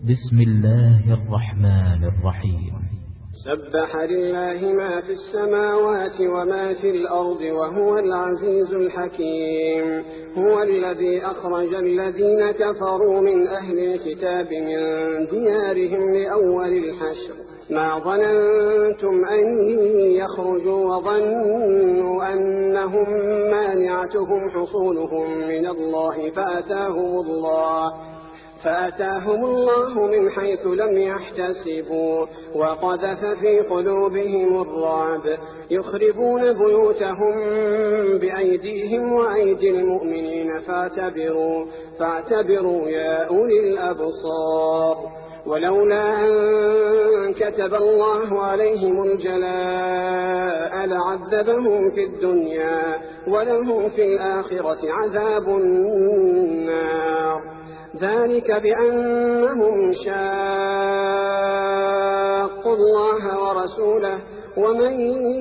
بسم الله الرحمن الرحيم. سبح لله ما في السماوات وما في الأرض وهو العزيز الحكيم. هو الذي أخرج الذين كفروا من أهل الكتاب من ديارهم لأول الحشر ما ظننتم أن يخرجوا وظنوا أنهم مانعتهم حصولهم من الله فأتاهم الله من حيث لم يحتسبوا وقذف في قلوبهم الرعب يخربون بيوتهم بأيديهم وأيدي المؤمنين فاعتبروا يا أولي الأبصار. ولولا أن كتب الله عليهم الجلاء لعذبهم في الدنيا ولهم في الآخرة عذاب النار. ذلك بأنهم شاقوا الله ورسوله ومن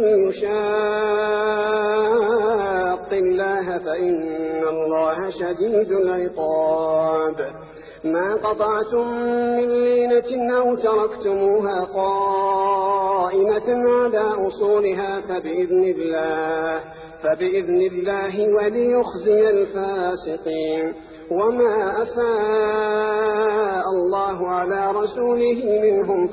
يشاق الله فإن الله شديد العقاب. ما قطعتم من لينة أو تركتموها قائمة على أصولها فبإذن الله وليخزي الفاسقين. وما أفاء الله على رسوله منهم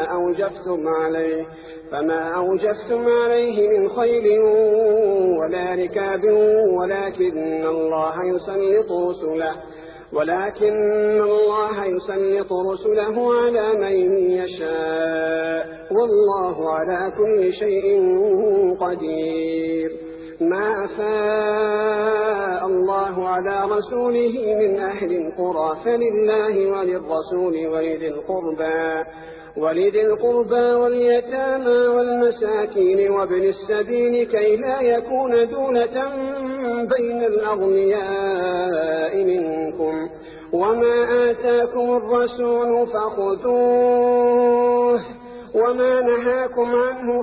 فما أوجفتم عليه من خيل ولا ركاب ولكن الله يسلط رسله على من يشاء والله على كل شيء قدير. ما أفاء الله على رسوله من أهل القرى فلله وللرسول ولذي القربى واليتامى والمساكين وابن السبيل كي لا يكون دولة بين الأغنياء منكم. وما آتاكم الرسول فخذوه وما نهاكم عنه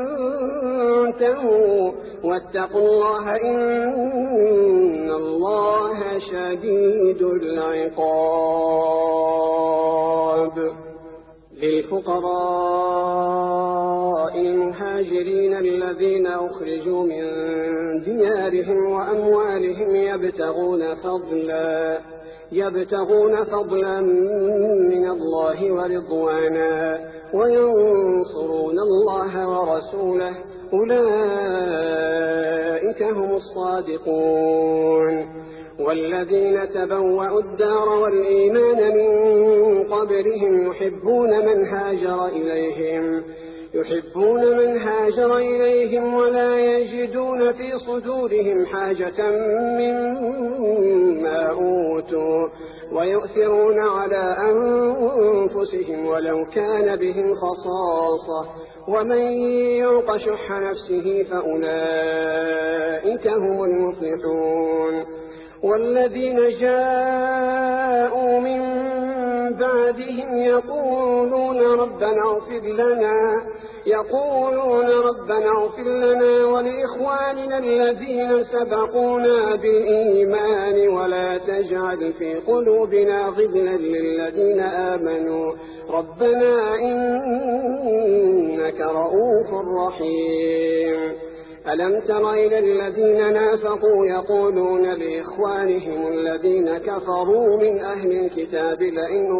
فانتهوا واتقوا الله إن الله شديد العقاب. للفقراء المهاجرين الذين أخرجوا من ديارهم وأموالهم يبتغون فضلا من الله ورضوانا وينصرون الله ورسوله أولئك هم الصادقون. والذين تبوأوا الدار والإيمان من قبلهم يحبون من هاجر إليهم ولا يجدون في صدورهم حاجة مما أوتوا ويؤثرون على أنفسهم ولو كان بهم خصاصة ومن يوق شح نفسه فأولئك هم المفلحون. والذين جاءوا من بعدهم يقولون ربنا اغفر لنا ولإخواننا الذين سبقونا بالإيمان ولا تجعل في قلوبنا غلا للذين آمنوا ربنا إنك رؤوف رحيم. ألم تر إلى الذين نافقوا يقولون لإخوانهم الذين كفروا من أهل الكتاب لئن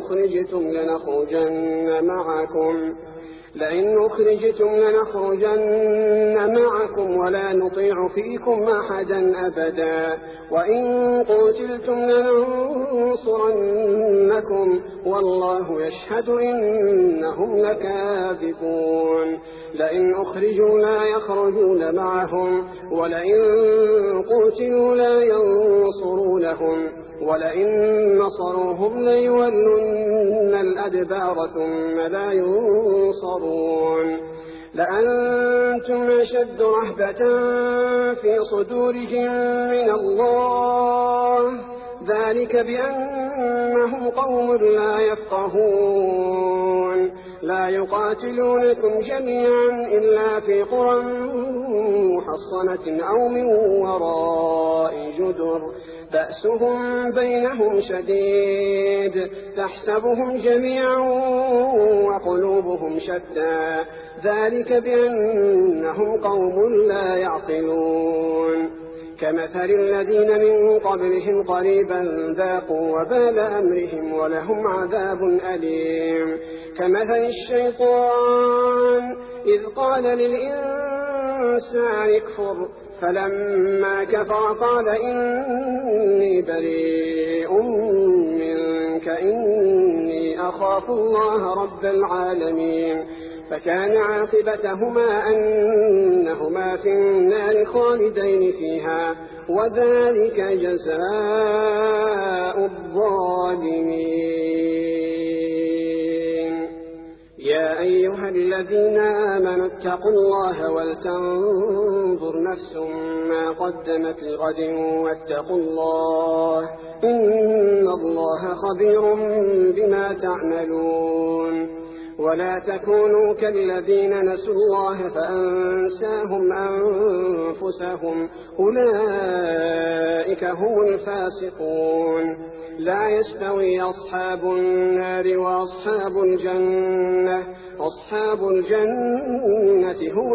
أخرجتم لنخرجن معكم ولا نطيع فيكم أحدا أبدا وإن قتلتم لننصرنكم والله يشهد إنهم لكاذبون. لئن أخرجوا لا يخرجون معهم ولئن قتلوا لا ينصرونهم ولئن نصروهم ليولن الأدبار ثم لا ينصرون. لأنتم أشد رهبة في صدورهم من الله ذلك بأنهم قوم لا يفقهون. لا يقاتلونكم جميعا إلا في قرى محصنة أو من وراء جدر بأسهم بينهم شديد تحسبهم جميعا وقلوبهم شتى ذلك بأنهم قوم لا يعقلون كمثل الذين من قبلهم قريبا ذاقوا وبال أمرهم ولهم عذاب أليم كمثل الشيطان إذ قال للإنسان اكفر فلما كفر قال إني بريء منك إني أخاف الله رب العالمين فكان عاقبتهما أنهما في النار خالدين فيها وذلك جزاء الظالمين يا أيها الذين آمنوا اتقوا الله ولتنظر نفس ما قدمت لغد واتقوا الله إن الله خبير بما تعملون ولا تكونوا كالذين نسوا الله فأنساهم أنفسهم أولئك هم الفاسقون لا يستوي أصحاب النار وأصحاب الجنة أصحاب الجنة هم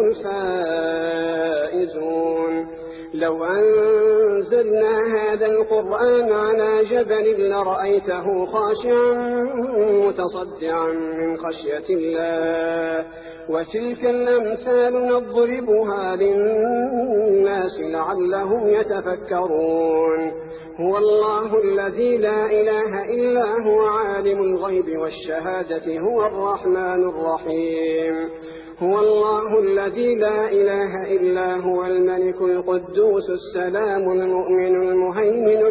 الفائزون لو أنزلنا هذا القرآن على جبل لرأيته خاشعا متصدعا من خشية الله وتلك الأمثال نضربها للناس لعلهم يتفكرون هو الله الذي لا إله إلا هو عالم الغيب والشهادة هو الرحمن الرحيم هو الله الذي لا إله إلا هو الملك القدوس السلام المؤمن المهيمن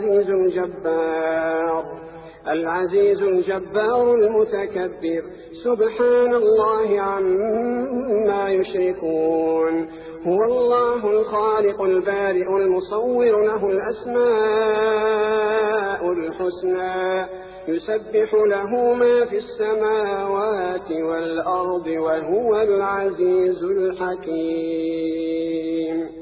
العزيز الجبار المتكبر سبحان الله عما يشركون هو الله الخالق البارئ المصور له الأسماء الحسنى يسبح له ما في السماوات والأرض وهو العزيز الحكيم